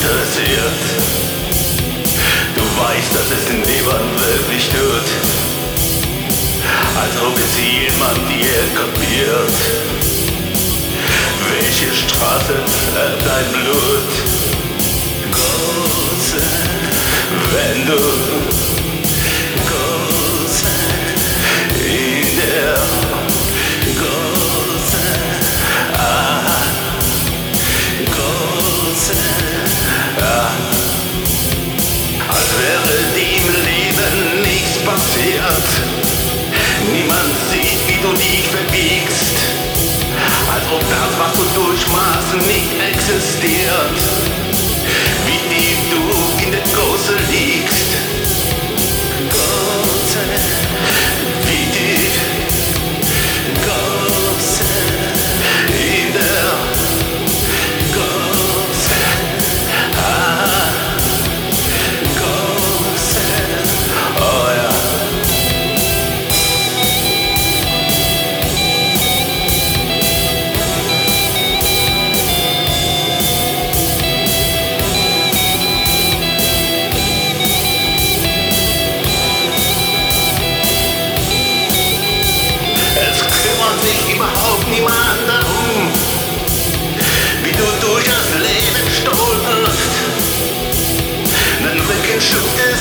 interessiert. Du weißt, dass es niemand wirklich tut, als ob es jemand hier kapiert. Welche Straße färbt dein Blut? Große, wenn du große in der große, große, als wäre dem Leben nichts passiert. Niemand sieht, wie du dich verbiegst, als ob das, was du durchmachst, nicht existiert. Wie tief du in der Gosse liegst. Gosse, wie tief. Gosse, in der Gosse. Gosse, oh ja. Überhaupt niemand darum, wie du durch das Leben stolperst. Dein Rücken schüttelt